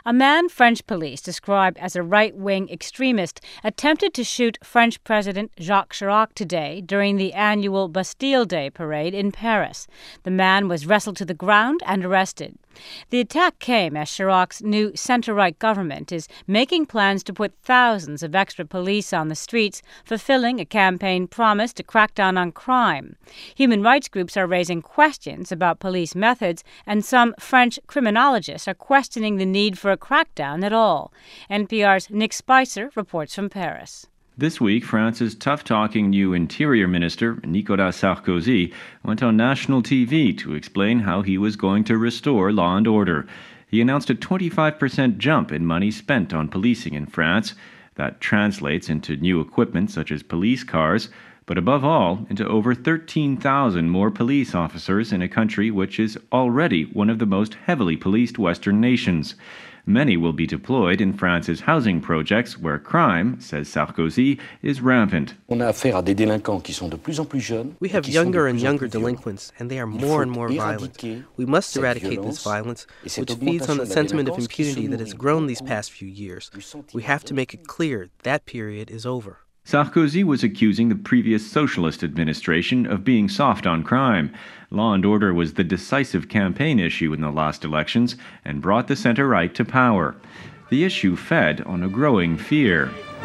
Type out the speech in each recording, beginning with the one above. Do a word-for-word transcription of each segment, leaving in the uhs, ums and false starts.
A man French police described as a right-wing extremist attempted to shoot French President Jacques Chirac today during the annual Bastille Day parade in Paris. The man was wrestled to the ground and arrested. The attack came as Chirac's new centre-right government is making plans to put thousands of extra police on the streets, fulfilling a campaign promise to crack down on crime. Human rights groups are raising questions about police methods, and some French criminologists are questioning the need for a crackdown at all. N P R's Nick Spicer reports from Paris. This week, France's tough-talking new Interior Minister, Nicolas Sarkozy, went on national T V to explain how he was going to restore law and order. He announced a twenty-five percent jump in money spent on policing in France. That translates into new equipment such as police cars, but above all, into over thirteen thousand more police officers in a country which is already one of the most heavily policed Western nations. Many will be deployed in France's housing projects where crime, says Sarkozy, is rampant. We have younger and younger delinquents, and they are more and more violent. We must eradicate this violence, which feeds on the sentiment of impunity that has grown these past few years. We have to make it clear that period is over. Sarkozy was accusing the previous socialist administration of being soft on crime. Law and order was the decisive campaign issue in the last elections and brought the centre-right to power. The issue fed on a growing fear.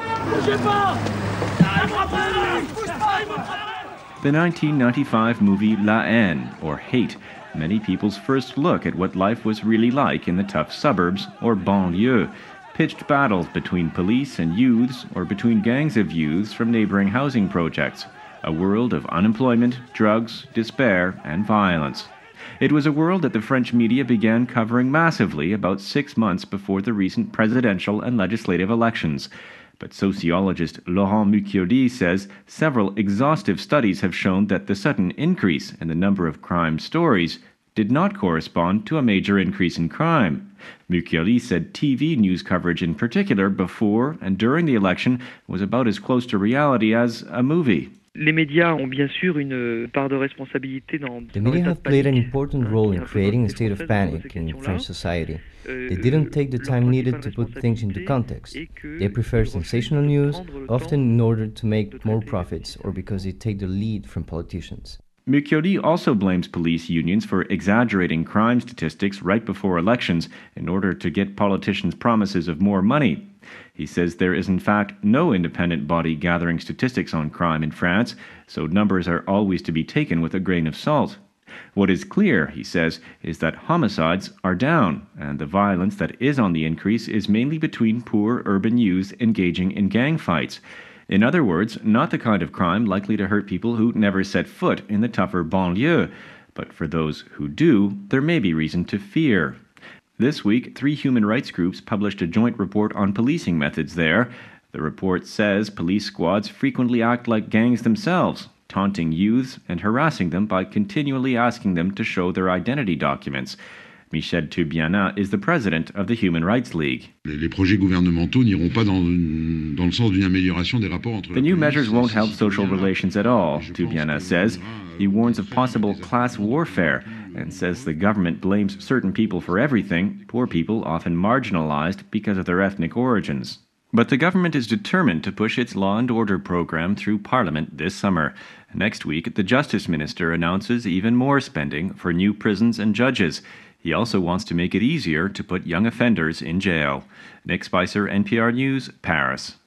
The nineteen ninety-five movie La Haine, or Hate, many people's first look at what life was really like in the tough suburbs, or banlieue. Pitched battles between police and youths or between gangs of youths from neighboring housing projects. A world of unemployment, drugs, despair, and violence. It was a world that the French media began covering massively about six months before the recent presidential and legislative elections. But sociologist Laurent Mucchioli says several exhaustive studies have shown that the sudden increase in the number of crime stories did not correspond to a major increase in crime. Mucchioli said T V news coverage in particular before and during the election was about as close to reality as a movie. Les médias ont bien sûr une part de responsabilité dans The media have played an important role in creating a state of panic in French society. They didn't take the time needed to put things into context. They prefer sensational news, often in order to make more profits or because they take the lead from politicians. Mucchioli also blames police unions for exaggerating crime statistics right before elections in order to get politicians' promises of more money. He says there is in fact no independent body gathering statistics on crime in France, so numbers are always to be taken with a grain of salt. What is clear, he says, is that homicides are down, and the violence that is on the increase is mainly between poor urban youths engaging in gang fights. In other words, not the kind of crime likely to hurt people who never set foot in the tougher banlieue. But for those who do, there may be reason to fear. This week, three human rights groups published a joint report on policing methods there. The report says police squads frequently act like gangs themselves, taunting youths and harassing them by continually asking them to show their identity documents. Michel Tubiana is the president of the Human Rights League. Les projets gouvernementaux n'iront pas dans, dans le sens d'une amélioration des rapports entre. The new measures won't help social relations at all, Tubiana says. He warns of possible class warfare and says the government blames certain people for everything, poor people often marginalized because of their ethnic origins. But the government is determined to push its law and order program through Parliament this summer. Next week, the Justice Minister announces even more spending for new prisons and judges. He also wants to make it easier to put young offenders in jail. Nick Spicer, N P R News, Paris.